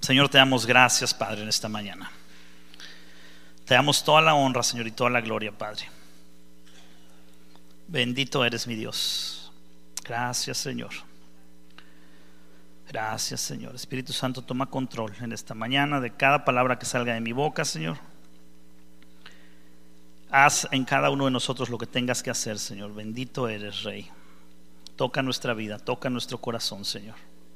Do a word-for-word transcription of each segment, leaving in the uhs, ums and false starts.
Señor, te damos gracias, Padre, en esta mañana. Te damos toda la honra, Señor, y toda la gloria, Padre. Bendito eres, mi Dios. Gracias, Señor. Gracias, Señor. Espíritu Santo, toma control en esta mañana de cada palabra que salga de mi boca, Señor. Haz en cada uno de nosotros lo que tengas que hacer, Señor. Bendito eres, Rey. Toca nuestra vida, toca nuestro corazón, Señor.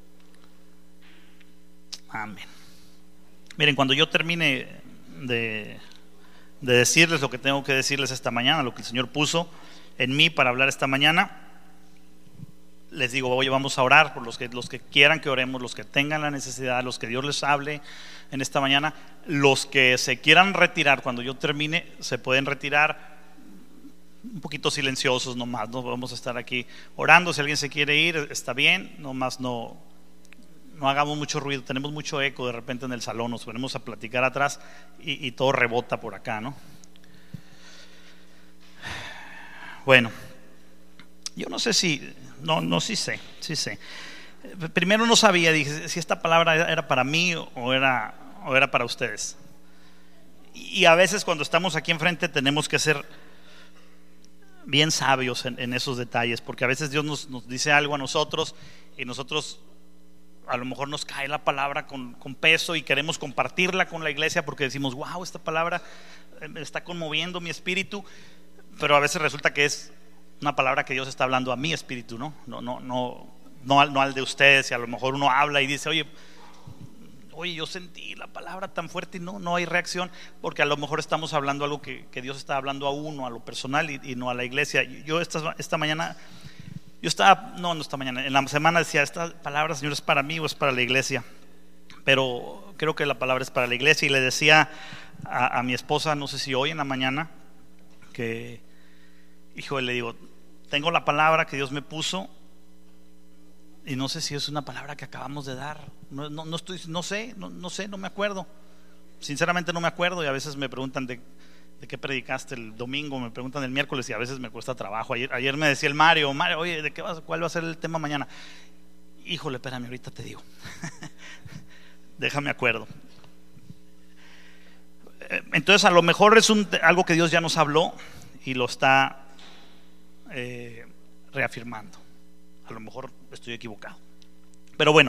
Amén. Miren, cuando yo termine de, de decirles lo que tengo que decirles esta mañana, lo que el Señor puso en mí para hablar esta mañana, les digo, oye, vamos a orar por los que, los que quieran que oremos, los que tengan la necesidad, los que Dios les hable en esta mañana. Los que se quieran retirar, cuando yo termine, se pueden retirar un poquito silenciosos nomás. No vamos a estar aquí orando. Si alguien se quiere ir, está bien, nomás no, no hagamos mucho ruido. Tenemos mucho eco de repente en el salón, nos ponemos a platicar atrás y, y todo rebota por acá, ¿no? Bueno, yo no sé si No, no, sí sé, sí sé. Primero no sabía, dije, si esta palabra era para mí o era, o era para ustedes. Y a veces cuando estamos aquí enfrente tenemos que ser bien sabios en, en esos detalles, porque a veces Dios nos, nos dice algo a nosotros y nosotros a lo mejor nos cae la palabra con, con peso y queremos compartirla con la iglesia porque decimos, wow, esta palabra me está conmoviendo mi espíritu, pero a veces resulta que es una palabra que Dios está hablando a mi espíritu, ¿no? No, no, no, no, al, no al de ustedes. Y a lo mejor uno habla y dice, oye, oye, yo sentí la palabra tan fuerte y no, no hay reacción, porque a lo mejor estamos hablando algo que, que Dios está hablando a uno, a lo personal y, y no a la iglesia. Yo esta, esta mañana, yo estaba, no, no esta mañana, en la semana decía, esta palabra, Señor, ¿es para mí o es para la iglesia? Pero creo que la palabra es para la iglesia. Y le decía a, a mi esposa, no sé si hoy en la mañana, que hijo, le digo, tengo la palabra que Dios me puso y no sé si es una palabra que acabamos de dar. No, no, no estoy, no sé, no, no sé, no me acuerdo. Sinceramente no me acuerdo. Y a veces me preguntan de, de qué predicaste el domingo, me preguntan el miércoles y a veces me cuesta trabajo. Ayer, ayer me decía el Mario, Mario, oye, ¿de qué vas, cuál va a ser el tema mañana? Híjole, espérame, ahorita te digo. Déjame acuerdo. Entonces a lo mejor es un, algo que Dios ya nos habló y lo está Eh, reafirmando. A lo mejor estoy equivocado, pero bueno,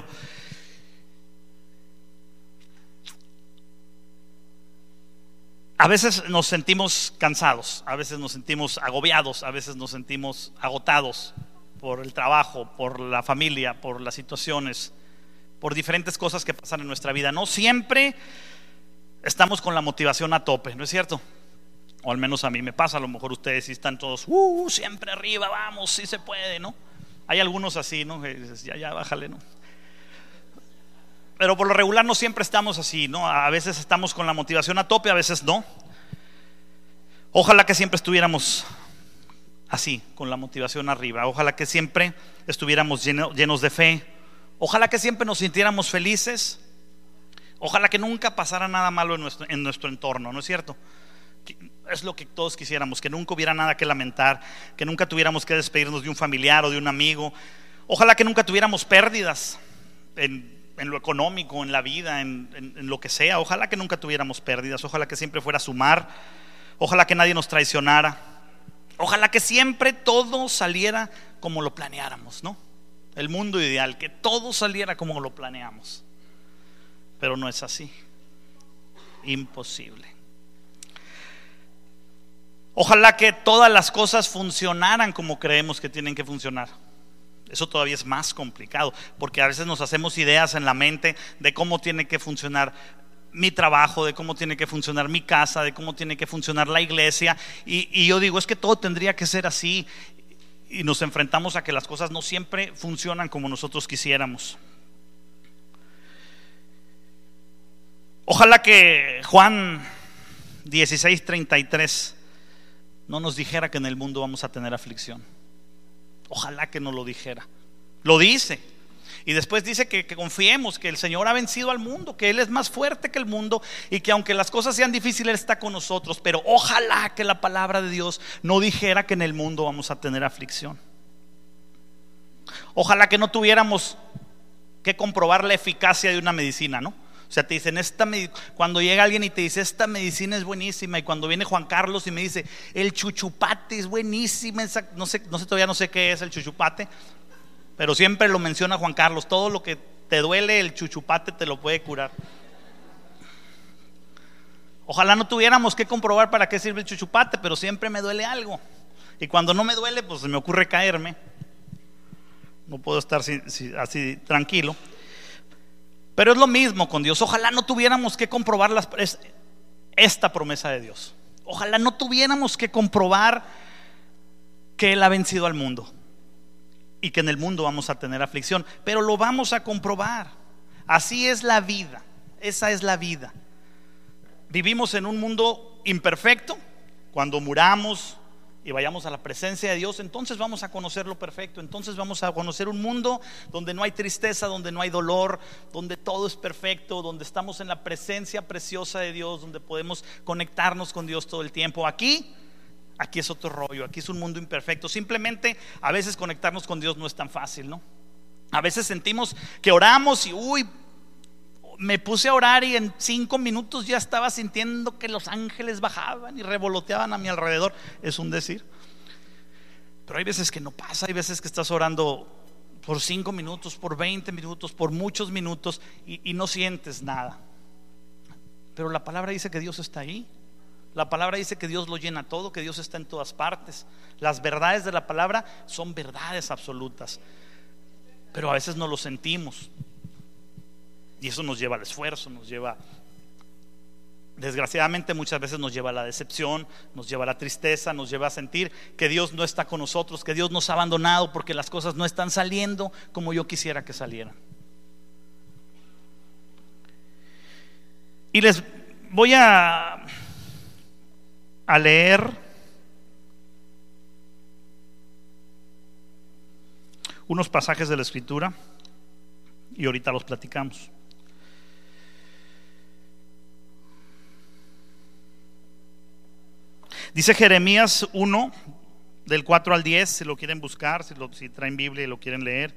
a veces nos sentimos cansados, a veces nos sentimos agobiados, a veces nos sentimos agotados por el trabajo, por la familia, por las situaciones, por diferentes cosas que pasan en nuestra vida. No siempre estamos con la motivación a tope, ¿no es cierto? O al menos a mí me pasa. A lo mejor ustedes sí están todos uh, siempre arriba, vamos, sí se puede, ¿no? Hay algunos así, ¿no? Ya, ya, bájale, ¿no? Pero por lo regular no siempre estamos así, ¿no? A veces estamos con la motivación a tope, a veces no. Ojalá que siempre estuviéramos así, con la motivación arriba. Ojalá que siempre estuviéramos lleno, llenos de fe. Ojalá que siempre nos sintiéramos felices. Ojalá que nunca pasara nada malo en nuestro, en nuestro entorno, ¿no es cierto? Es lo que todos quisiéramos, que nunca hubiera nada que lamentar, que nunca tuviéramos que despedirnos de un familiar o de un amigo. Ojalá que nunca tuviéramos pérdidas en, en lo económico, en la vida, en, en, en lo que sea. Ojalá que nunca tuviéramos pérdidas. Ojalá que siempre fuera sumar. Ojalá que nadie nos traicionara. Ojalá que siempre todo saliera como lo planeáramos, ¿no? El mundo ideal, que todo saliera como lo planeamos. Pero no es así. Imposible. Ojalá que todas las cosas funcionaran como creemos que tienen que funcionar. Eso todavía es más complicado, porque a veces nos hacemos ideas en la mente de cómo tiene que funcionar mi trabajo, de cómo tiene que funcionar mi casa, de cómo tiene que funcionar la iglesia. Y, y yo digo, es que todo tendría que ser así. Y nos enfrentamos a que las cosas no siempre funcionan como nosotros quisiéramos. Ojalá que Juan dieciséis treinta y tres no nos dijera que en el mundo vamos a tener aflicción. Ojalá que no lo dijera. Lo dice. Y después dice que, que confiemos que el Señor ha vencido al mundo, que Él es más fuerte que el mundo y que aunque las cosas sean difíciles, Él está con nosotros. Pero ojalá que la palabra de Dios no dijera que en el mundo vamos a tener aflicción. Ojalá que no tuviéramos que comprobar la eficacia de una medicina, ¿no? O sea, te dicen, esta med- cuando llega alguien y te dice, esta medicina es buenísima, y cuando viene Juan Carlos y me dice, el chuchupate es buenísima, esa- no sé, no sé, todavía no sé qué es el chuchupate, pero siempre lo menciona Juan Carlos, todo lo que te duele, el chuchupate te lo puede curar. Ojalá no tuviéramos que comprobar para qué sirve el chuchupate, pero siempre me duele algo, y cuando no me duele, pues se me ocurre caerme. No puedo estar así, así tranquilo. Pero es lo mismo con Dios. Ojalá no tuviéramos que comprobar las, esta promesa de Dios. Ojalá no tuviéramos que comprobar que Él ha vencido al mundo y que en el mundo vamos a tener aflicción, pero lo vamos a comprobar. Así es la vida. Esa es la vida. Vivimos en un mundo imperfecto. Cuando muramos y vayamos a la presencia de Dios, entonces vamos a conocer lo perfecto. Entonces vamos a conocer un mundo donde no hay tristeza, donde no hay dolor, donde todo es perfecto, donde estamos en la presencia preciosa de Dios, donde podemos conectarnos con Dios todo el tiempo. Aquí, aquí es otro rollo. Aquí es un mundo imperfecto. Simplemente a veces conectarnos con Dios no es tan fácil, ¿no? A veces sentimos que oramos y uy, me puse a orar y en cinco minutos ya estaba sintiendo que los ángeles bajaban y revoloteaban a mi alrededor. Es un decir. Pero hay veces que no pasa. Hay veces que estás orando por cinco minutos, por veinte minutos, por muchos minutos y, y no sientes nada. Pero la palabra dice que Dios está ahí. La palabra dice que Dios lo llena todo, que Dios está en todas partes. Las verdades de la palabra son verdades absolutas, pero a veces no lo sentimos. Y eso nos lleva al esfuerzo, nos lleva, desgraciadamente muchas veces nos lleva a la decepción, nos lleva a la tristeza, nos lleva a sentir que Dios no está con nosotros, que Dios nos ha abandonado porque las cosas no están saliendo como yo quisiera que salieran. Y les voy a, a leer unos pasajes de la Escritura y ahorita los platicamos. Dice Jeremías uno, del cuatro al diez, si lo quieren buscar, si, lo, si traen Biblia y lo quieren leer.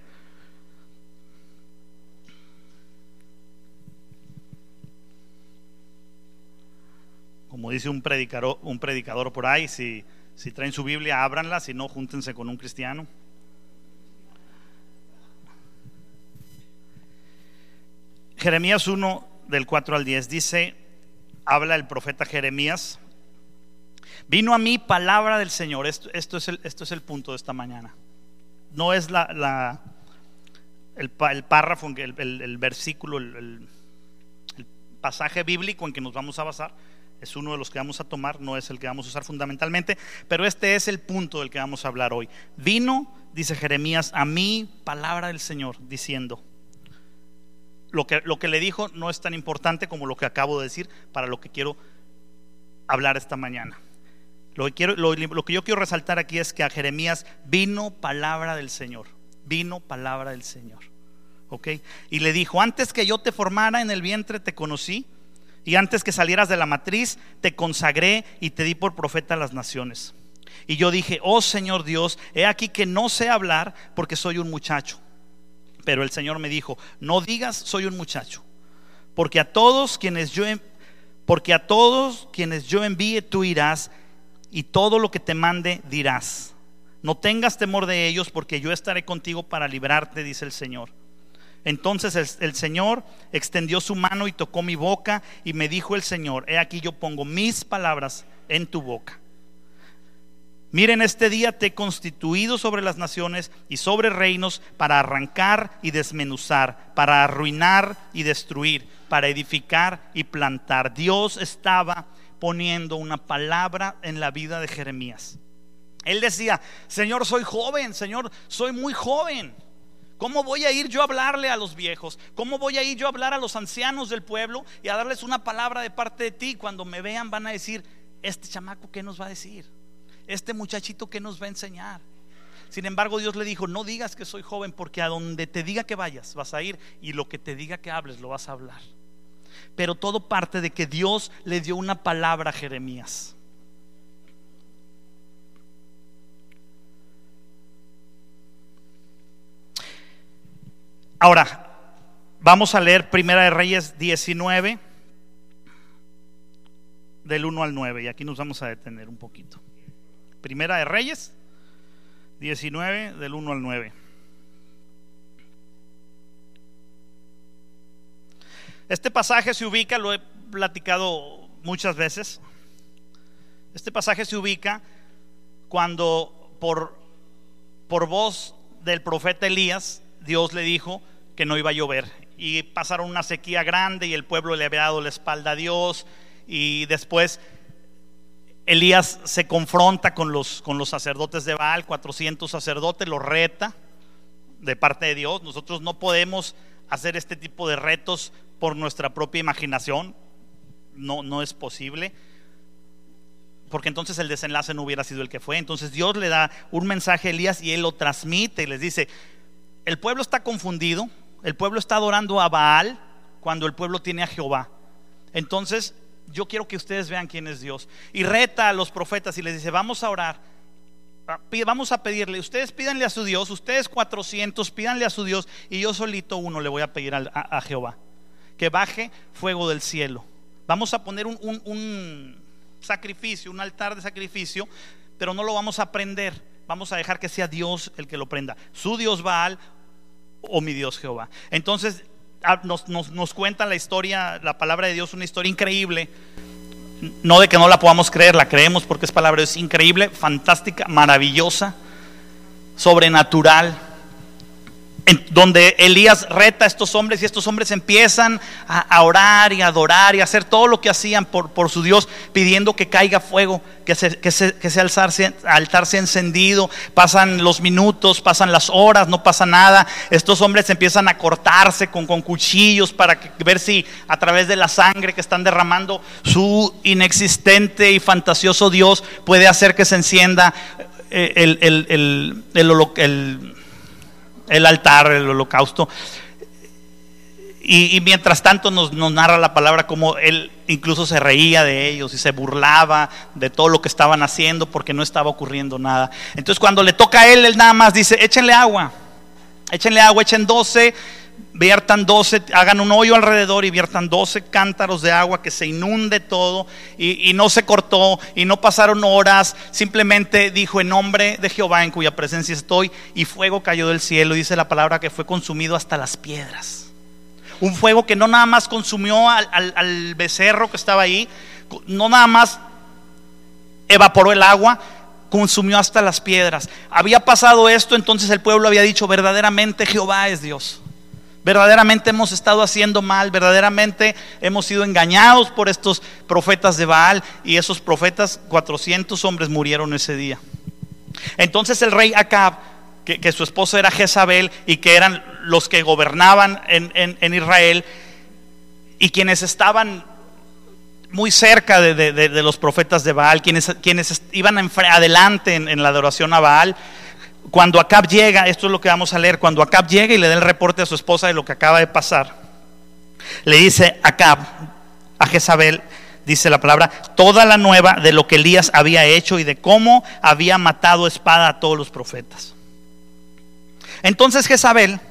Como dice un predicador, un predicador por ahí, si, si traen su Biblia, ábranla, si no, júntense con un cristiano. Jeremías uno, del cuatro al diez, dice, habla el profeta Jeremías. Vino a mí palabra del Señor. Esto, esto, es, el, esto es el punto de esta mañana. No es la, la, el, el párrafo, el, el, el versículo, el, el, el pasaje bíblico en que nos vamos a basar. Es uno de los que vamos a tomar, no es el que vamos a usar fundamentalmente, pero este es el punto del que vamos a hablar hoy. Vino, dice Jeremías, a mí palabra del Señor, diciendo. Lo que, lo que le dijo no es tan importante como lo que acabo de decir para lo que quiero hablar esta mañana. Lo que, quiero, lo, lo que yo quiero resaltar aquí es que a Jeremías vino palabra del Señor. Vino palabra del Señor. ¿Ok? Y le dijo, antes que yo te formara en el vientre te conocí, y antes que salieras de la matriz te consagré y te di por profeta a las naciones. Y yo dije, oh Señor Dios, he aquí que no sé hablar porque soy un muchacho. Pero el Señor me dijo, no digas soy un muchacho, porque a todos quienes yo porque a todos quienes yo envíe tú irás, y todo lo que te mande dirás. No tengas temor de ellos, porque yo estaré contigo para librarte, dice el Señor. Entonces el, el Señor extendió su mano y tocó mi boca, y me dijo el Señor, he aquí yo pongo mis palabras en tu boca. Miren, este día te he constituido sobre las naciones y sobre reinos, para arrancar y desmenuzar, para arruinar y destruir, para edificar y plantar. Dios estaba poniendo una palabra en la vida de Jeremías. Él decía, Señor, soy joven, Señor, soy muy joven. ¿Cómo voy a ir yo a hablarle a los viejos? ¿Cómo voy a ir yo a hablar a los ancianos del pueblo y a darles una palabra de parte de ti? Cuando me vean van a decir, este chamaco, ¿qué nos va a decir? Este muchachito, ¿qué nos va a enseñar? Sin embargo, Dios le dijo, no digas que soy joven, porque a donde te diga que vayas vas a ir, y lo que te diga que hables lo vas a hablar. Pero todo parte de que Dios le dio una palabra a Jeremías. Ahora, Vamos a leer Primera de Reyes diecinueve, del uno al nueve, y aquí nos vamos a detener un poquito. Primera de Reyes diecinueve, del uno al nueve. Este pasaje se ubica, lo he platicado muchas veces. Este pasaje se ubica cuando por, por voz del profeta Elías, Dios le dijo que no iba a llover, y pasaron una sequía grande y el pueblo le había dado la espalda a Dios. Y después Elías se confronta con los, con los sacerdotes de Baal, cuatrocientos sacerdotes, los reta de parte de Dios. Nosotros no podemos hacer este tipo de retos por nuestra propia imaginación, no, no es posible, porque entonces el desenlace no hubiera sido el que fue. Entonces Dios le da un mensaje a Elías y él lo transmite y les dice: el pueblo está confundido, el pueblo está adorando a Baal cuando el pueblo tiene a Jehová. Entonces yo quiero que ustedes vean quién es Dios. Y reta a los profetas y les dice: vamos a orar, vamos a pedirle, ustedes pídanle a su Dios, ustedes cuatrocientos pídanle a su Dios, y yo solito uno le voy a pedir a, a, a Jehová que baje fuego del cielo. Vamos a poner un, un, un sacrificio, un altar de sacrificio, pero no lo vamos a prender, vamos a dejar que sea Dios el que lo prenda, su Dios Baal o mi Dios Jehová. Entonces Nos, nos, nos cuenta la historia, la palabra de Dios, una historia increíble. No de que no la podamos creer, la creemos porque es palabra de Dios, increíble, fantástica, maravillosa, sobrenatural, en donde Elías reta a estos hombres y estos hombres empiezan a, a orar y a adorar y a hacer todo lo que hacían por, por su Dios, pidiendo que caiga fuego, que ese, que ese, que ese altar, sea, altar sea encendido. Pasan los minutos, pasan las horas, no pasa nada. Estos hombres empiezan a cortarse con, con cuchillos para que, ver si a través de la sangre que están derramando, su inexistente y fantasioso Dios puede hacer que se encienda el, el, el, el, el, el el altar, el holocausto. Y, y mientras tanto nos, nos narra la palabra como él incluso se reía de ellos y se burlaba de todo lo que estaban haciendo porque no estaba ocurriendo nada. Entonces cuando le toca a él, él nada más dice: échenle agua, échenle agua, echen doce, viertan doce, hagan un hoyo alrededor y viertan doce cántaros de agua, que se inunde todo. Y, y no se cortó y no pasaron horas, simplemente dijo: en nombre de Jehová en cuya presencia estoy, y fuego cayó del cielo. Dice la palabra que fue consumido hasta las piedras. Un fuego que no nada más consumió al, al, al becerro que estaba ahí, no nada más evaporó el agua, consumió hasta las piedras. Había pasado esto, entonces el pueblo había dicho: verdaderamente Jehová es Dios. Verdaderamente hemos estado haciendo mal, verdaderamente hemos sido engañados por estos profetas de Baal. Y esos profetas, cuatrocientos hombres murieron ese día. Entonces el rey Acab, que, que su esposa era Jezabel y que eran los que gobernaban en, en, en Israel, y quienes estaban muy cerca de, de, de, de los profetas de Baal, quienes, quienes iban adelante en, en la adoración a Baal. Cuando Acab llega, esto es lo que vamos a leer, cuando Acab llega y le da el reporte a su esposa de lo que acaba de pasar, le dice Acab a Jezabel, dice la palabra, toda la nueva de lo que Elías había hecho y de cómo había matado a espada a todos los profetas. Entonces Jezabel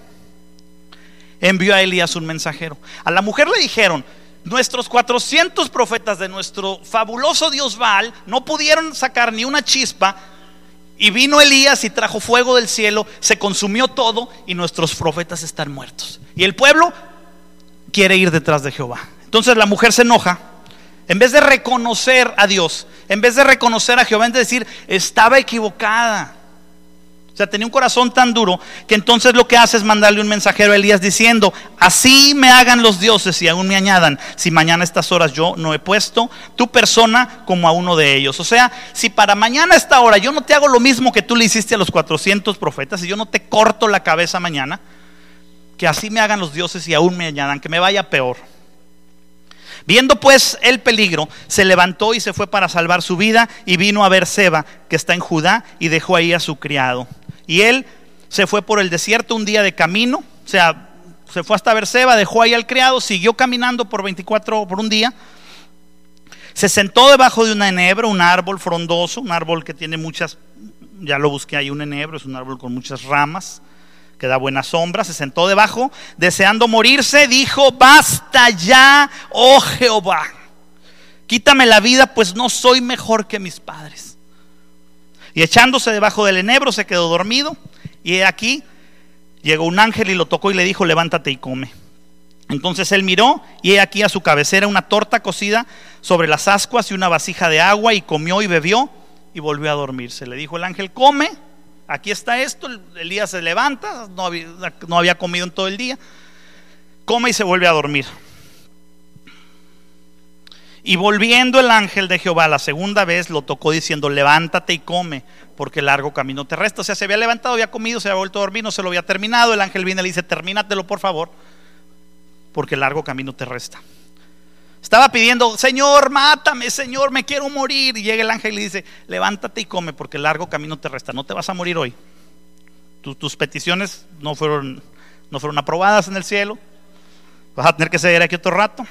envió a Elías un mensajero. A la mujer le dijeron: nuestros cuatrocientos profetas de nuestro fabuloso Dios Baal no pudieron sacar ni una chispa, y vino Elías y trajo fuego del cielo, se consumió todo y nuestros profetas están muertos. Y el pueblo quiere ir detrás de Jehová. Entonces la mujer se enoja. En vez de reconocer a Dios, en vez de reconocer a Jehová, en vez de decir: estaba equivocada. O sea, tenía un corazón tan duro que entonces lo que hace es mandarle un mensajero a Elías diciendo: así me hagan los dioses y aún me añadan, si mañana a estas horas yo no he puesto tu persona como a uno de ellos. O sea, si para mañana a esta hora yo no te hago lo mismo que tú le hiciste a los cuatrocientos profetas, y yo no te corto la cabeza mañana, que así me hagan los dioses y aún me añadan, que me vaya peor. Viendo pues el peligro, se levantó y se fue para salvar su vida, y vino a Beerseba, que está en Judá, y dejó ahí a su criado. Y él se fue por el desierto un día de camino, o sea, se fue hasta Beerseba, dejó ahí al criado, siguió caminando por veinticuatro, por un día. Se sentó debajo de un enebro, un árbol frondoso, un árbol que tiene muchas, ya lo busqué ahí, un enebro es un árbol con muchas ramas, que da buena sombra, se sentó debajo, deseando morirse, dijo: basta ya, oh Jehová, quítame la vida, pues no soy mejor que mis padres. Y echándose debajo del enebro se quedó dormido. Y he aquí, llegó un ángel y lo tocó y le dijo: levántate y come. Entonces él miró, y he aquí a su cabecera una torta cocida sobre las ascuas y una vasija de agua, y comió y bebió y volvió a dormirse. Le dijo el ángel: come, aquí está esto. Elías se levanta, no había, no había comido en todo el día, come y se vuelve a dormir. Y volviendo el ángel de Jehová la segunda vez, lo tocó diciendo: levántate y come, porque largo camino te resta. O sea, se había levantado, había comido, se había vuelto a dormir, no se lo había terminado. El ángel viene y le dice: termínatelo por favor, porque largo camino te resta. Estaba pidiendo: Señor, mátame, Señor, me quiero morir. Y llega el ángel y le dice: levántate y come, porque largo camino te resta. No te vas a morir hoy. Tus, tus peticiones no fueron, no fueron aprobadas en el cielo. Vas a tener que seguir aquí otro rato.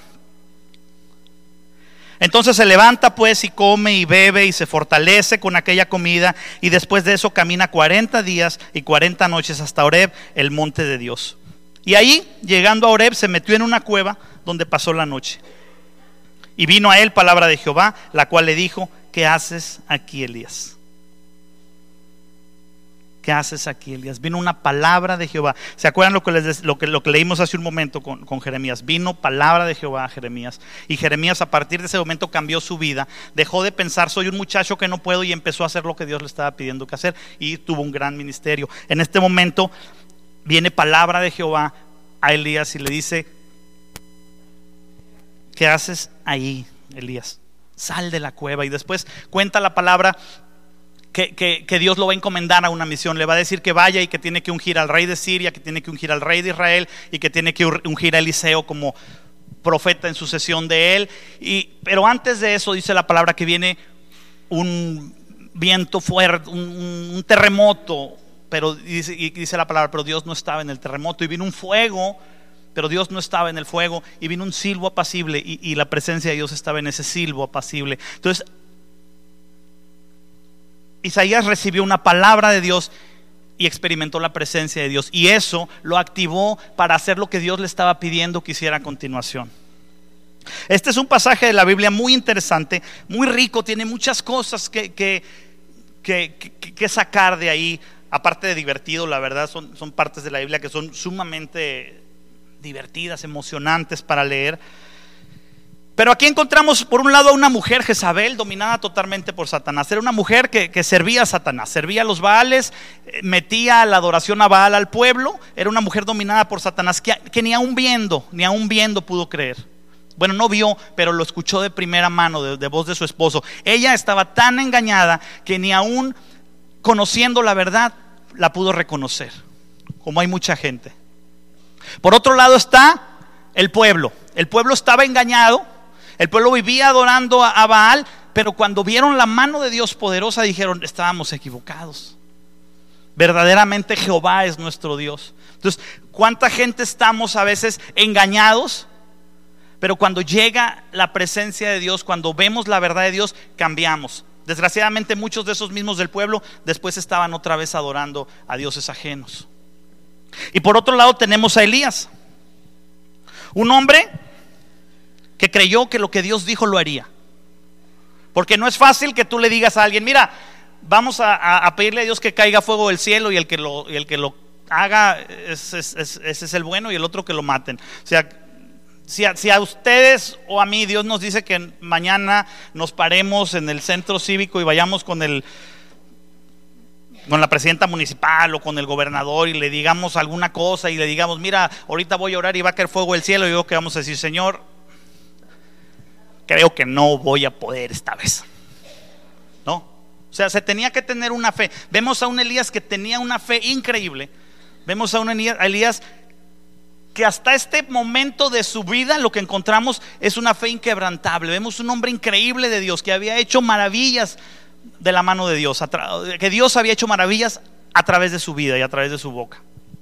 Entonces se levanta pues y come y bebe y se fortalece con aquella comida, y después de eso camina cuarenta días y cuarenta noches hasta Horeb, el monte de Dios. Y ahí, llegando a Horeb, se metió en una cueva donde pasó la noche. Y vino a él palabra de Jehová, la cual le dijo: ¿qué haces aquí, Elías? ¿Qué haces aquí, Elías? Vino una palabra de Jehová. ¿Se acuerdan lo que, les, lo que, lo que leímos hace un momento con, con Jeremías? Vino palabra de Jehová a Jeremías. Y Jeremías, a partir de ese momento, cambió su vida. Dejó de pensar: soy un muchacho que no puedo, y empezó a hacer lo que Dios le estaba pidiendo que hacer. Y tuvo un gran ministerio. En este momento viene palabra de Jehová a Elías y le dice: ¿qué haces ahí, Elías? Sal de la cueva. Y después cuenta la palabra Que, que, que Dios lo va a encomendar a una misión. Le va a decir que vaya y que tiene que ungir al rey de Siria, que tiene que ungir al rey de Israel, y que tiene que ungir a Eliseo como profeta en sucesión de él. Y, pero antes de eso dice la palabra que viene un viento fuerte, un, un terremoto. Pero dice, y dice la palabra: pero Dios no estaba en el terremoto. Y vino un fuego, pero Dios no estaba en el fuego. Y vino un silbo apacible, y, y la presencia de Dios estaba en ese silbo apacible. Entonces Isaías recibió una palabra de Dios y experimentó la presencia de Dios, y eso lo activó para hacer lo que Dios le estaba pidiendo que hiciera a continuación. Este es un pasaje de la Biblia muy interesante, muy rico, tiene muchas cosas que, que, que, que, que sacar de ahí. Aparte de divertido, la verdad son, son partes de la Biblia que son sumamente divertidas, emocionantes para leer. Pero aquí encontramos por un lado a una mujer, Jezabel, dominada totalmente por Satanás. Era una mujer que, que servía a Satanás, servía a los Baales, metía la adoración a Baal al pueblo. Era una mujer dominada por Satanás que, que ni aún viendo, ni aún viendo pudo creer. Bueno, no vio, pero lo escuchó de primera mano, de, de voz de su esposo. Ella estaba tan engañada que ni aún conociendo la verdad la pudo reconocer, como hay mucha gente. Por otro lado está el pueblo. El pueblo estaba engañado. El pueblo vivía adorando a Baal, pero cuando vieron la mano de Dios poderosa dijeron: estábamos equivocados. Verdaderamente Jehová es nuestro Dios. Entonces, ¿cuánta gente estamos a veces engañados? Pero cuando llega la presencia de Dios, cuando vemos la verdad de Dios, cambiamos. Desgraciadamente muchos de esos mismos del pueblo después estaban otra vez adorando a dioses ajenos. Y por otro lado tenemos a Elías, un hombre que creyó que lo que Dios dijo lo haría. Porque no es fácil que tú le digas a alguien: mira, vamos a, a, a pedirle a Dios que caiga fuego del cielo, y el que lo, y el que lo haga es, es, es, ese es el bueno, y el otro que lo maten. O sea, si a, si a ustedes o a mí Dios nos dice que mañana nos paremos en el centro cívico y vayamos con el con la presidenta municipal o con el gobernador y le digamos alguna cosa y le digamos: mira, ahorita voy a orar y va a caer fuego del cielo, y yo que vamos a decir: Señor, creo que no voy a poder esta vez. No, o sea, se tenía que tener una fe. Vemos a un Elías que tenía una fe increíble. Vemos a un Elías que hasta este momento de su vida lo que encontramos es una fe inquebrantable. Vemos un hombre increíble de Dios que había hecho maravillas de la mano de Dios, que Dios había hecho maravillas a través de su vida y a través de su boca.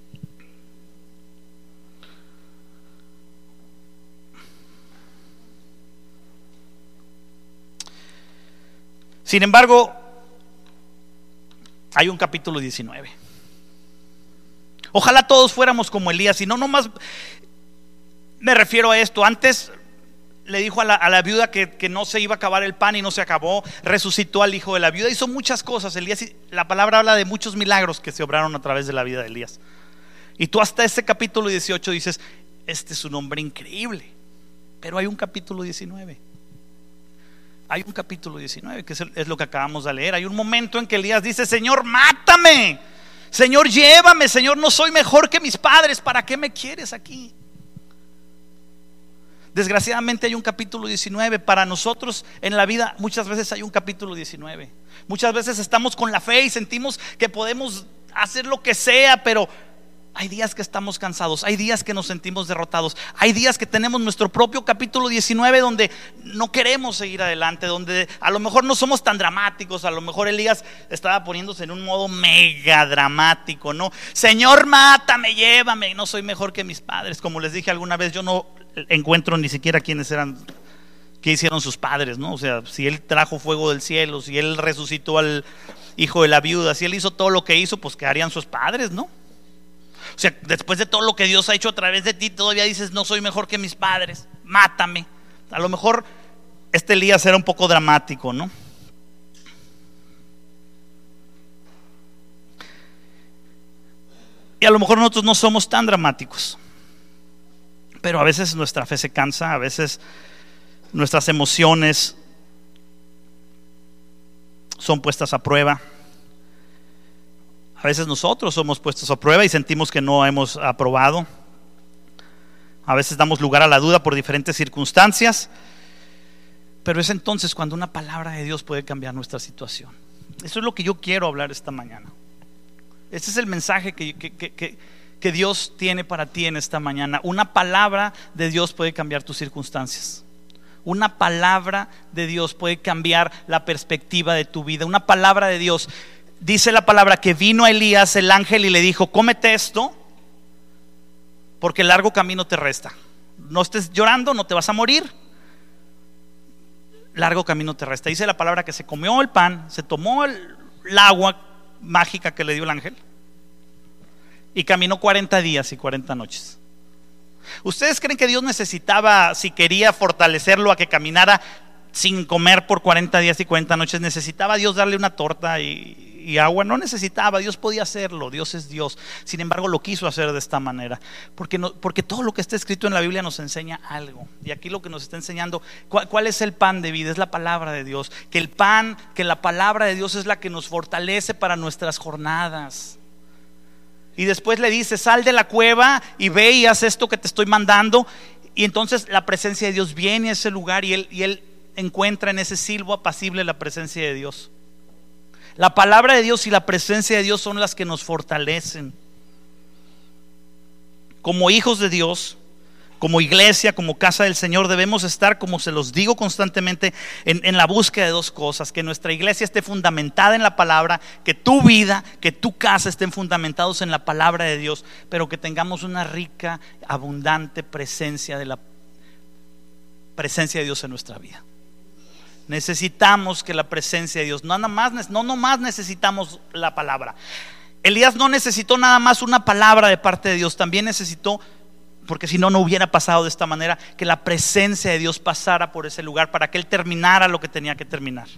Sin embargo, hay un capítulo diecinueve. Ojalá todos fuéramos como Elías. Y no nomás me refiero a esto. Antes le dijo a la, a la viuda que, que no se iba a acabar el pan y no se acabó. Resucitó al hijo de la viuda. Hizo muchas cosas Elías. La palabra habla de muchos milagros que se obraron a través de la vida de Elías. Y tú hasta este capítulo dieciocho dices: este es un hombre increíble. Pero hay un capítulo diecinueve. Hay un capítulo diecinueve que es, el, es lo que acabamos de leer. Hay un momento en que Elías dice: Señor, mátame. Señor, llévame. Señor, no soy mejor que mis padres. ¿Para qué me quieres aquí? Desgraciadamente hay un capítulo diecinueve. Para nosotros en la vida muchas veces hay un capítulo diecinueve. Muchas veces estamos con la fe y sentimos que podemos hacer lo que sea, pero hay días que estamos cansados, hay días que nos sentimos derrotados, hay días que tenemos nuestro propio capítulo diecinueve donde no queremos seguir adelante, donde a lo mejor no somos tan dramáticos. A lo mejor Elías estaba poniéndose en un modo mega dramático, ¿no? Señor, mátame, llévame, no soy mejor que mis padres. Como les dije alguna vez, yo no encuentro ni siquiera quiénes eran, qué hicieron sus padres, ¿no? O sea, si él trajo fuego del cielo, si él resucitó al hijo de la viuda, si él hizo todo lo que hizo, pues ¿qué harían sus padres, no? O sea, después de todo lo que Dios ha hecho a través de ti, todavía dices: no soy mejor que mis padres, mátame. A lo mejor este Elías era un poco dramático, ¿no? Y a lo mejor nosotros no somos tan dramáticos, pero a veces nuestra fe se cansa, a veces nuestras emociones son puestas a prueba. A veces nosotros somos puestos a prueba y sentimos que no hemos aprobado. A veces damos lugar a la duda por diferentes circunstancias. Pero es entonces cuando una palabra de Dios puede cambiar nuestra situación. Eso es lo que yo quiero hablar esta mañana. Este es el mensaje que, que, que, que, que Dios tiene para ti en esta mañana. Una palabra de Dios puede cambiar tus circunstancias. Una palabra de Dios puede cambiar la perspectiva de tu vida. Una palabra de Dios. Dice la palabra que vino a Elías el ángel y le dijo: cómete esto, porque el largo camino te resta. No estés llorando, no te vas a morir. Largo camino te resta. Dice la palabra que se comió el pan, se tomó el, el agua mágica que le dio el ángel y caminó cuarenta días y cuarenta noches. ¿Ustedes creen que Dios necesitaba, si quería fortalecerlo, a que caminara sin comer por cuarenta días y cuarenta noches? ¿Necesitaba Dios darle una torta y, y agua? No necesitaba. Dios podía hacerlo. Dios es Dios. Sin embargo, lo quiso hacer de esta manera porque, no, porque todo lo que está escrito en la Biblia nos enseña algo. Y aquí lo que nos está enseñando, ¿cuál, cuál es el pan de vida? Es la palabra de Dios. Que el pan, que la palabra de Dios es la que nos fortalece para nuestras jornadas. Y después le dice: sal de la cueva y ve y haz esto que te estoy mandando. Y entonces la presencia de Dios viene a ese lugar y él, y él encuentra en ese silbo apacible la presencia de Dios. La palabra de Dios y la presencia de Dios son las que nos fortalecen. Como hijos de Dios, como iglesia, como casa del Señor, debemos estar, como se los digo constantemente, en, en la búsqueda de dos cosas: que nuestra iglesia esté fundamentada en la palabra, que tu vida, que tu casa estén fundamentados en la palabra de Dios, pero que tengamos una rica, abundante presencia de la presencia de Dios en nuestra vida. Necesitamos que la presencia de Dios, no nada más, no nomás necesitamos la palabra. Elías no necesitó nada más una palabra de parte de Dios, también necesitó, porque si no, no hubiera pasado de esta manera, que la presencia de Dios pasara por ese lugar para que él terminara lo que tenía que terminar.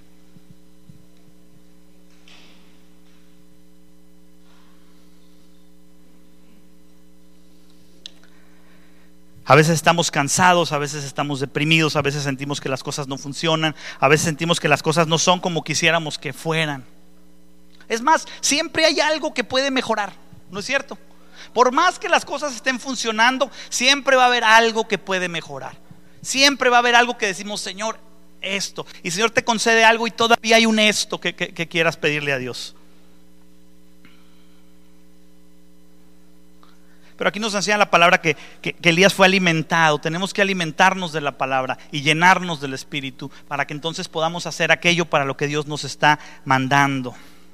A veces estamos cansados, a veces estamos deprimidos, a veces sentimos que las cosas no funcionan, a veces sentimos que las cosas no son como quisiéramos que fueran. Es más, siempre hay algo que puede mejorar, ¿no es cierto? Por más que las cosas estén funcionando, siempre va a haber algo que puede mejorar. Siempre va a haber algo que decimos: Señor, esto. Y el Señor te concede algo y todavía hay un esto que, que, que quieras pedirle a Dios. Pero aquí nos enseña la palabra que, que, que Elías fue alimentado. Tenemos que alimentarnos de la palabra y llenarnos del Espíritu para que entonces podamos hacer aquello para lo que Dios nos está mandando.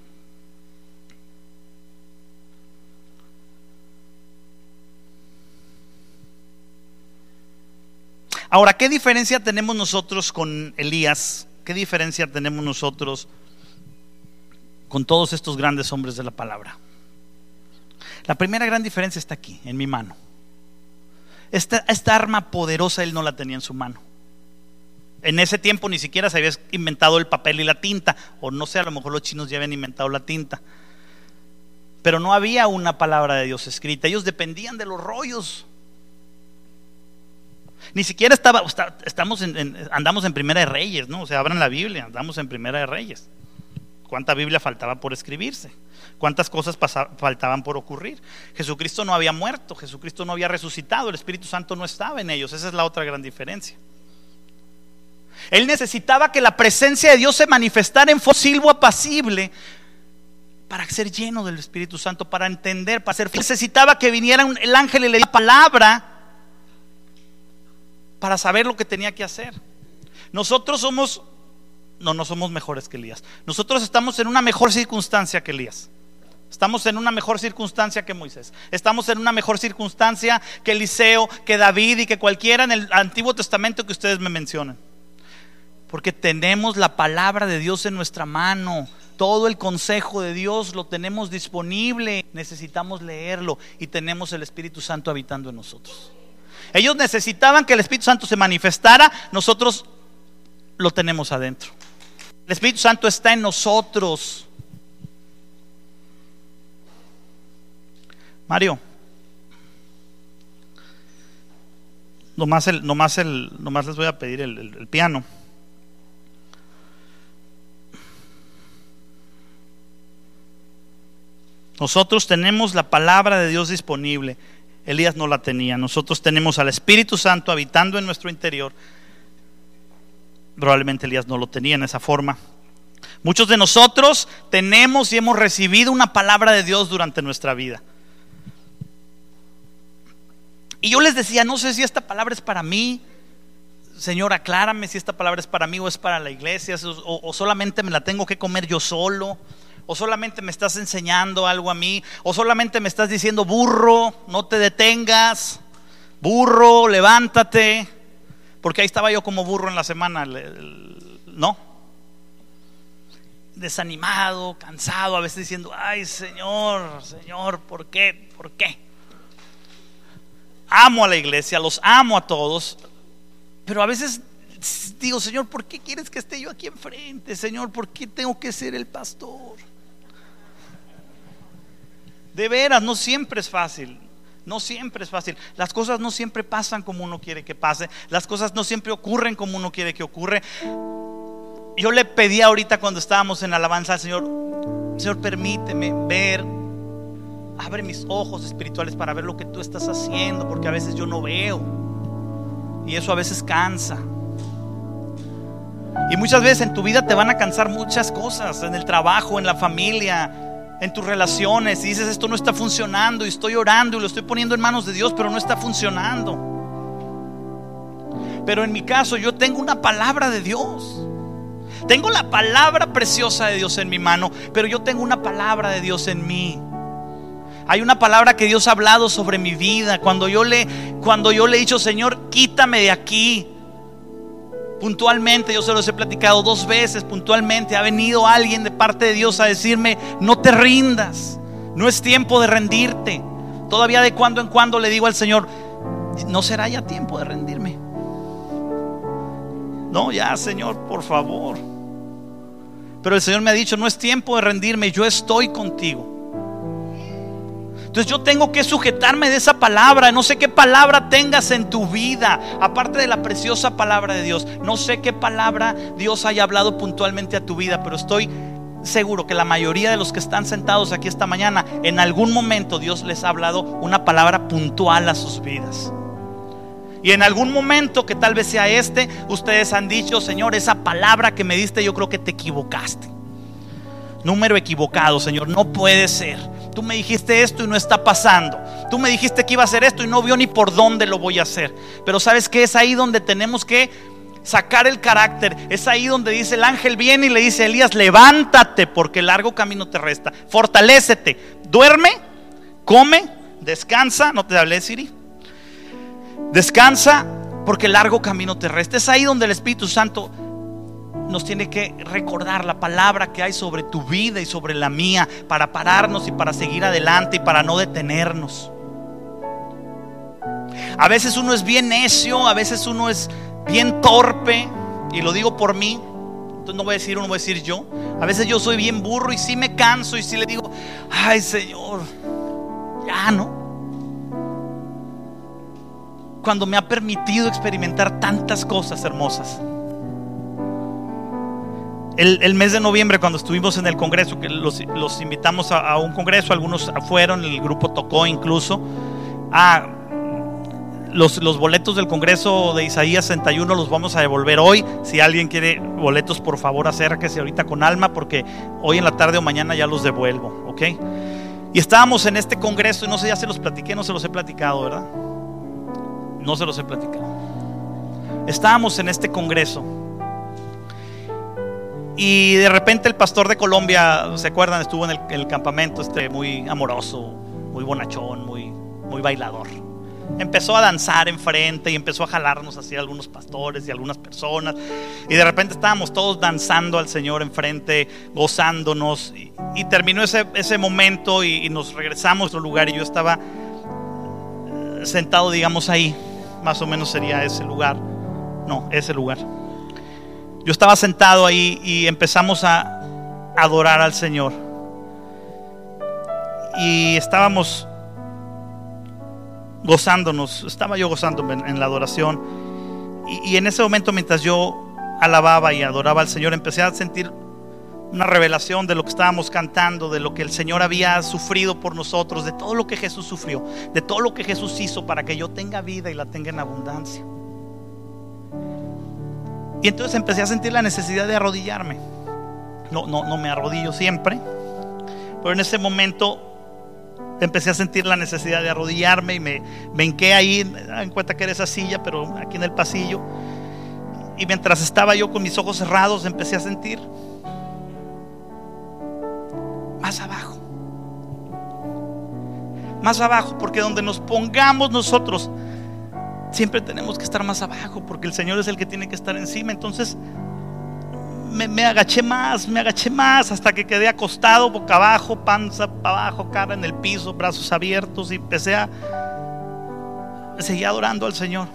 Ahora, ¿qué diferencia tenemos nosotros con Elías? ¿Qué diferencia tenemos nosotros con todos estos grandes hombres de la palabra? La primera gran diferencia está aquí, en mi mano. Esta, esta arma poderosa él no la tenía en su mano. En ese tiempo ni siquiera se había inventado el papel y la tinta, o no sé, a lo mejor los chinos ya habían inventado la tinta, pero no había una palabra de Dios escrita. Ellos dependían de los rollos. Ni siquiera estaba, estamos en, en, andamos en Primera de Reyes, ¿no? O sea, abran la Biblia, andamos en Primera de Reyes. ¿Cuánta Biblia faltaba por escribirse? ¿Cuántas cosas pasa, faltaban por ocurrir? Jesucristo no había muerto, Jesucristo no había resucitado, el Espíritu Santo no estaba en ellos. Esa es la otra gran diferencia. Él necesitaba que la presencia de Dios se manifestara en silbo apacible para ser lleno del Espíritu Santo, para entender, para ser fiel. Necesitaba que viniera un, el ángel y le diera palabra para saber lo que tenía que hacer. Nosotros somos, no, no somos mejores que Elías. Nosotros estamos en una mejor circunstancia que Elías. Estamos en una mejor circunstancia que Moisés. Estamos en una mejor circunstancia que Eliseo, que David y que cualquiera en el Antiguo Testamento que ustedes me mencionan. Porque tenemos la palabra de Dios en nuestra mano. Todo el consejo de Dios lo tenemos disponible. Necesitamos leerlo y tenemos el Espíritu Santo habitando en nosotros. Ellos necesitaban que el Espíritu Santo se manifestara. Nosotros lo tenemos adentro. El Espíritu Santo está en nosotros. Mario, nomás, el, nomás, el, nomás les voy a pedir el, el, el piano. Nosotros tenemos la palabra de Dios disponible. Elías no la tenía. Nosotros tenemos al Espíritu Santo habitando en nuestro interior. Probablemente Elías no lo tenía en esa forma. Muchos de nosotros tenemos y hemos recibido una palabra de Dios durante nuestra vida. Y yo les decía, no sé si esta palabra es para mí. Señor, aclárame si esta palabra es para mí o es para la iglesia, o, o solamente me la tengo que comer yo solo, o solamente me estás enseñando algo a mí, o solamente me estás diciendo, burro, no te detengas, burro, levántate. Porque ahí estaba yo como burro en la semana, ¿no? Desanimado, cansado, a veces diciendo, ay Señor, Señor, ¿por qué? ¿Por qué? Amo a la iglesia, los amo a todos, pero a veces digo, Señor, ¿por qué quieres que esté yo aquí enfrente? Señor, ¿por qué tengo que ser el pastor? De veras, no siempre es fácil. No siempre es fácil. Las cosas no siempre pasan como uno quiere que pase. Las cosas no siempre ocurren como uno quiere que ocurre. Yo le pedí ahorita cuando estábamos en alabanza al Señor, Señor, permíteme ver, abre mis ojos espirituales para ver lo que tú estás haciendo, porque a veces yo no veo y eso a veces cansa. Y muchas veces en tu vida te van a cansar muchas cosas, en el trabajo, en la familia, en tus relaciones, y dices, esto no está funcionando, y estoy orando y lo estoy poniendo en manos de Dios, pero no está funcionando. Pero en mi caso yo tengo una palabra de Dios. Tengo la palabra preciosa de Dios en mi mano, pero yo tengo una palabra de Dios en mí. Hay una palabra que Dios ha hablado sobre mi vida. Cuando yo le, cuando yo le he dicho, Señor, quítame de aquí. Puntualmente, yo se los he platicado dos veces, puntualmente ha venido alguien de parte de Dios a decirme, no te rindas, no es tiempo de rendirte. Todavía de cuando en cuando le digo al Señor, no será ya tiempo de rendirme. No, ya Señor, por favor. Pero el Señor me ha dicho, no es tiempo de rendirme, yo estoy contigo. Entonces yo tengo que sujetarme de esa palabra. No sé qué palabra tengas en tu vida, aparte de la preciosa palabra de Dios. No sé qué palabra Dios haya hablado puntualmente a tu vida, pero estoy seguro que la mayoría de los que están sentados aquí esta mañana, en algún momento Dios les ha hablado una palabra puntual a sus vidas. Y en algún momento, que tal vez sea este, ustedes han dicho, Señor, esa palabra que me diste, yo creo que te equivocaste. Número equivocado, Señor, no puede ser. Tú me dijiste esto y no está pasando. Tú me dijiste que iba a hacer esto y no veo ni por dónde lo voy a hacer. Pero ¿sabes qué? Es ahí donde tenemos que sacar el carácter. Es ahí donde dice el ángel, viene y le dice a Elías, levántate porque largo camino te resta. Fortalécete, duerme, come, descansa. No te hablé, Siri. Descansa porque largo camino te resta. Es ahí donde el Espíritu Santo nos tiene que recordar la palabra que hay sobre tu vida y sobre la mía, para pararnos y para seguir adelante y para no detenernos. A veces uno es bien necio, a veces uno es bien torpe, y lo digo por mí. Entonces no voy a decir uno, voy a decir yo. A veces yo soy bien burro y sí me canso y sí le digo: ay, Señor, ya no. Cuando me ha permitido experimentar tantas cosas hermosas. El, el mes de noviembre, cuando estuvimos en el congreso, que los, los invitamos a, a un congreso, algunos fueron, el grupo tocó incluso. Ah, los, los boletos del congreso de Isaías sesenta y uno los vamos a devolver hoy. Si alguien quiere boletos, por favor acérquese ahorita con Alma, porque hoy en la tarde o mañana ya los devuelvo, ¿ok? Y estábamos en este congreso y no sé, ya se los platiqué, no se los he platicado, ¿verdad? No se los he platicado. Estábamos en este congreso y de repente el pastor de Colombia, ¿se acuerdan? Estuvo en el, el campamento este, muy amoroso, muy bonachón, muy, muy bailador. Empezó a danzar enfrente y empezó a jalarnos así a algunos pastores y algunas personas, y de repente estábamos todos danzando al Señor enfrente, gozándonos, y, y terminó ese, ese momento y, y nos regresamos a nuestro lugar, y yo estaba sentado, digamos ahí, más o menos sería ese lugar, no, ese lugar. Yo estaba sentado ahí y empezamos a adorar al Señor, y estábamos gozándonos, estaba yo gozándome en, en la adoración, y, y en ese momento, mientras yo alababa y adoraba al Señor, empecé a sentir una revelación de lo que estábamos cantando, de lo que el Señor había sufrido por nosotros, de todo lo que Jesús sufrió, de todo lo que Jesús hizo para que yo tenga vida y la tenga en abundancia. Y entonces empecé a sentir la necesidad de arrodillarme. No, no, no me arrodillo siempre, pero en ese momento empecé a sentir la necesidad de arrodillarme y me, me hinqué ahí. En cuenta que era esa silla, pero aquí en el pasillo. Y mientras estaba yo con mis ojos cerrados, empecé a sentir más abajo, más abajo, porque donde nos pongamos nosotros, siempre tenemos que estar más abajo, porque el Señor es el que tiene que estar encima. Entonces me, me agaché más, me agaché más, hasta que quedé acostado, boca abajo, panza para abajo, cara en el piso, brazos abiertos, y empecé a seguir adorando al Señor.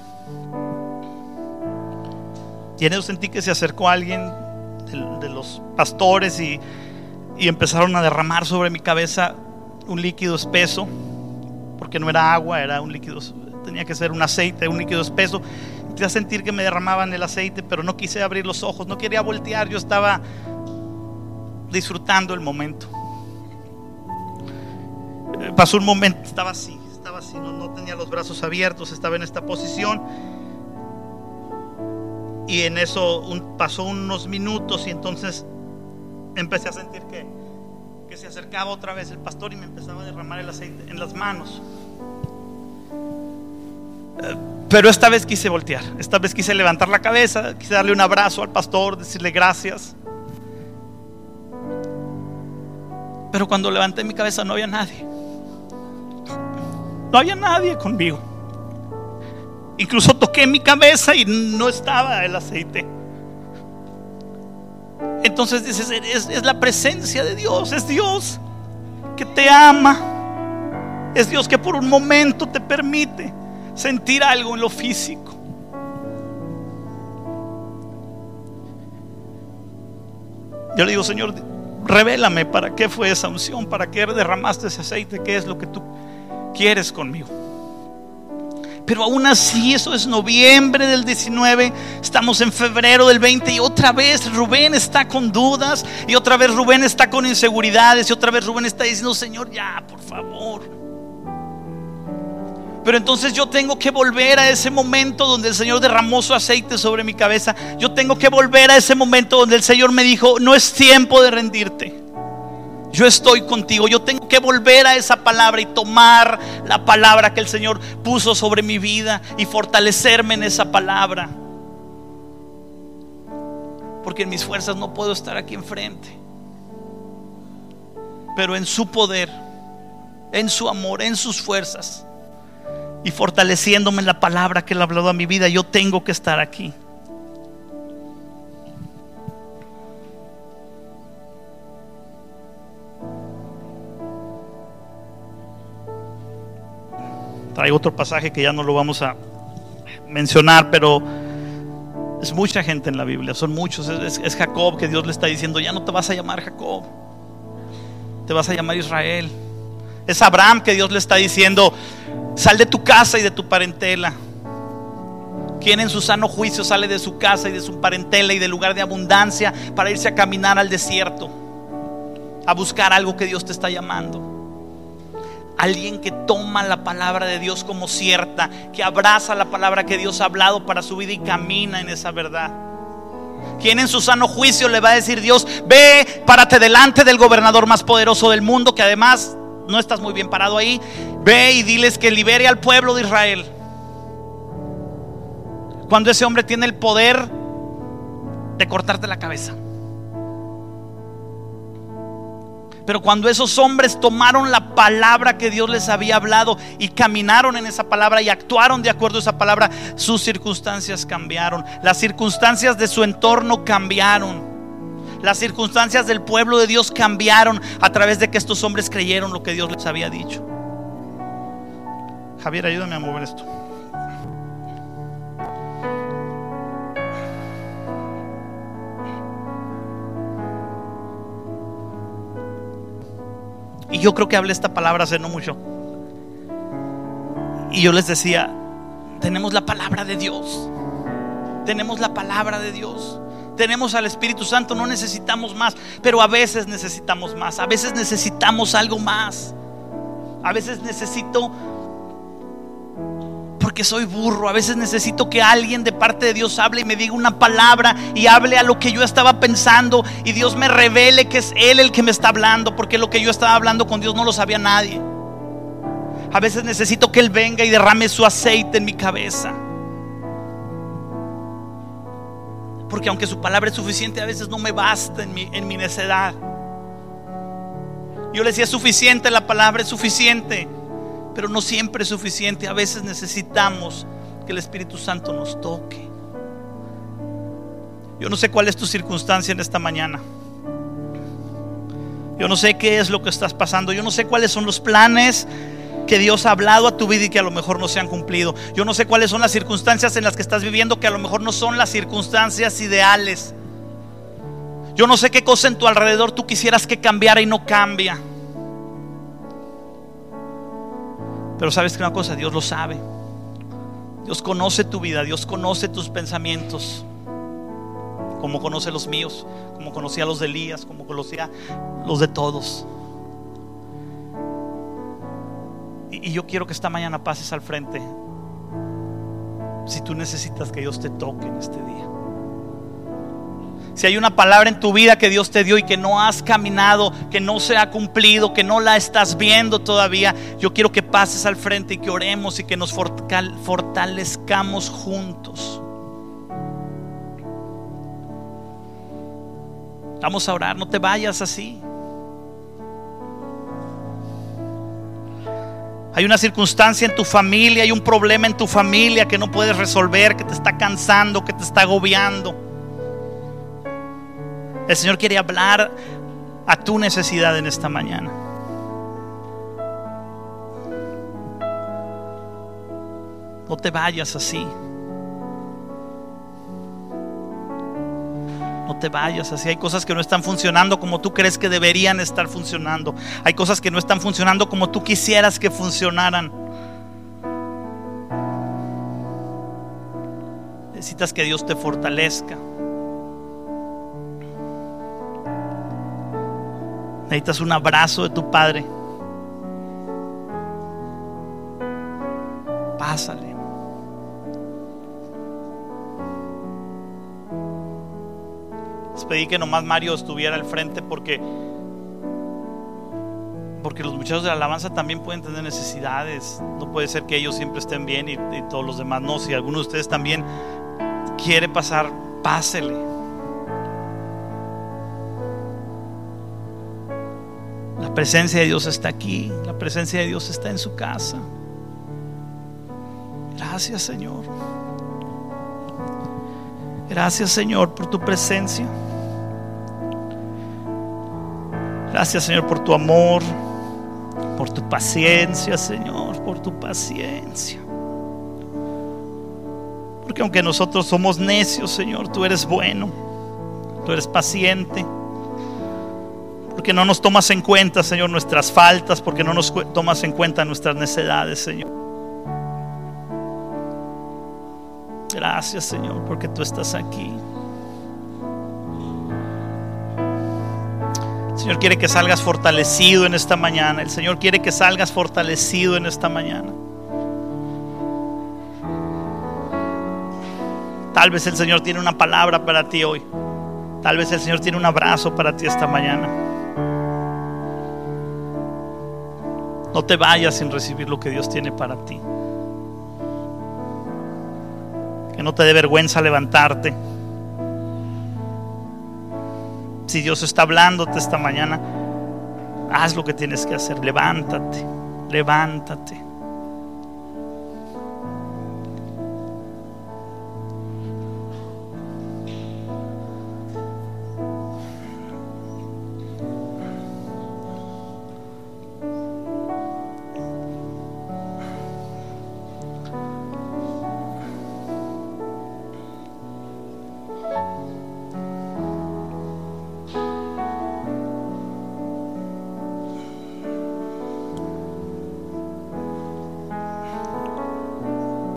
Y en eso sentí que se acercó alguien de, de los pastores, y Y empezaron a derramar sobre mi cabeza un líquido espeso, porque no era agua, era un líquido, tenía que ser un aceite, un líquido espeso. Empecé a sentir que me derramaban el aceite, pero no quise abrir los ojos, no quería voltear. Yo estaba disfrutando el momento. Pasó un momento, estaba así, estaba así, no, no tenía los brazos abiertos, estaba en esta posición. Y en eso un, pasó unos minutos, y entonces empecé a sentir que, que se acercaba otra vez el pastor y me empezaba a derramar el aceite en las manos. Pero esta vez quise voltear, esta vez quise levantar la cabeza, quise darle un abrazo al pastor, decirle gracias. Pero cuando levanté mi cabeza no había nadie. No había nadie conmigo. Incluso toqué mi cabeza y no estaba el aceite. Entonces dices, es, es la presencia de Dios, es Dios que te ama, es Dios que por un momento te permite sentir algo en lo físico. Yo le digo: Señor, revélame para qué fue esa unción, para qué derramaste ese aceite, qué es lo que tú quieres conmigo. Pero aún así, eso es noviembre del diecinueve, estamos en febrero del veinte, y otra vez Rubén está con dudas, y otra vez Rubén está con inseguridades, y otra vez Rubén está diciendo: Señor, ya, por favor. Pero entonces yo tengo que volver a ese momento donde el Señor derramó su aceite sobre mi cabeza. Yo tengo que volver a ese momento donde el Señor me dijo: no es tiempo de rendirte, yo estoy contigo. Yo tengo que volver a esa palabra y tomar la palabra que el Señor puso sobre mi vida y fortalecerme en esa palabra, porque en mis fuerzas no puedo estar aquí enfrente, pero en su poder, en su amor, en sus fuerzas, y fortaleciéndome en la palabra que Él ha hablado a mi vida, yo tengo que estar aquí. Traigo otro pasaje que ya no lo vamos a mencionar, pero es mucha gente en la Biblia, son muchos. Es, es, es Jacob, que Dios le está diciendo: ya no te vas a llamar Jacob, te vas a llamar Israel. Es Abraham, que Dios le está diciendo: sal de tu casa y de tu parentela. ¿Quién en su sano juicio sale de su casa y de su parentela y del lugar de abundancia para irse a caminar al desierto, a buscar algo que Dios te está llamando? Alguien que toma la palabra de Dios como cierta, que abraza la palabra que Dios ha hablado para su vida y camina en esa verdad. ¿Quién en su sano juicio le va a decir: Dios, ve, párate delante del gobernador más poderoso del mundo, que además no estás muy bien parado ahí, ve y diles que libere al pueblo de Israel? Cuando ese hombre tiene el poder de cortarte la cabeza. Pero cuando esos hombres tomaron la palabra que Dios les había hablado y caminaron en esa palabra y actuaron de acuerdo a esa palabra, sus circunstancias cambiaron. Las circunstancias de su entorno cambiaron. Las circunstancias del pueblo de Dios cambiaron a través de que estos hombres creyeron lo que Dios les había dicho. Javier, ayúdame a mover esto. Y yo creo que hablé esta palabra hace no mucho. Y yo les decía: tenemos la palabra de Dios. Tenemos la palabra de Dios. Tenemos al Espíritu Santo, no necesitamos más. Pero a veces necesitamos más. A veces necesitamos algo más. A veces necesito, porque soy burro, a veces necesito que alguien de parte de Dios hable y me diga una palabra y hable a lo que yo estaba pensando, y Dios me revele que es Él el que me está hablando, porque lo que yo estaba hablando con Dios no lo sabía nadie. A veces necesito que Él venga y derrame su aceite en mi cabeza, porque aunque su palabra es suficiente, a veces no me basta en mi, en mi necedad. Yo le decía: es suficiente, la palabra es suficiente, pero no siempre es suficiente. A veces necesitamos que el Espíritu Santo nos toque. Yo no sé cuál es tu circunstancia en esta mañana. Yo no sé qué es lo que estás pasando. Yo no sé cuáles son los planes que Dios ha hablado a tu vida y que a lo mejor no se han cumplido. Yo no sé cuáles son las circunstancias en las que estás viviendo, que a lo mejor no son las circunstancias ideales. Yo no sé qué cosa en tu alrededor tú quisieras que cambiara y no cambia. Pero sabes que una cosa, Dios lo sabe. Dios conoce tu vida, Dios conoce tus pensamientos, como conoce los míos, como conocía los de Elías, como conocía los de todos. Y, y yo quiero que esta mañana pases al frente si tú necesitas que Dios te toque en este día. Si hay una palabra en tu vida que Dios te dio y que no has caminado, que no se ha cumplido, que no la estás viendo todavía, yo quiero que pases al frente y que oremos y que nos fortalezcamos juntos. Vamos a orar, no te vayas así. Hay una circunstancia en tu familia, hay un problema en tu familia que no puedes resolver, que te está cansando, que te está agobiando. El Señor quiere hablar a tu necesidad en esta mañana. No te vayas así. No te vayas así. Hay cosas que no están funcionando como tú crees que deberían estar funcionando. Hay cosas que no están funcionando como tú quisieras que funcionaran. Necesitas que Dios te fortalezca. Necesitas un abrazo de tu Padre. Pásale. Les pedí que nomás Mario estuviera al frente porque porque los muchachos de la alabanza también pueden tener necesidades. No puede ser que ellos siempre estén bien y, y todos los demás no. Si alguno de ustedes también quiere pasar, pásele. La presencia de Dios está aquí. La presencia de Dios está en su casa. Gracias, Señor. Gracias, Señor, por tu presencia. Gracias, Señor, por tu amor. por tu paciencia, Señor, por tu paciencia. Porque aunque nosotros somos necios, Señor, tú eres bueno, tú eres paciente. Porque no nos tomas en cuenta, Señor, nuestras faltas, porque no nos tomas en cuenta nuestras necedades, Señor. Gracias, Señor, porque tú estás aquí. El Señor quiere que salgas fortalecido en esta mañana. El Señor quiere que salgas fortalecido en esta mañana. Tal vez el Señor tiene una palabra para ti hoy. Tal vez el Señor tiene un abrazo para ti esta mañana. No te vayas sin recibir lo que Dios tiene para ti. Que no te dé vergüenza levantarte. Si Dios está hablándote esta mañana, haz lo que tienes que hacer. Levántate, levántate.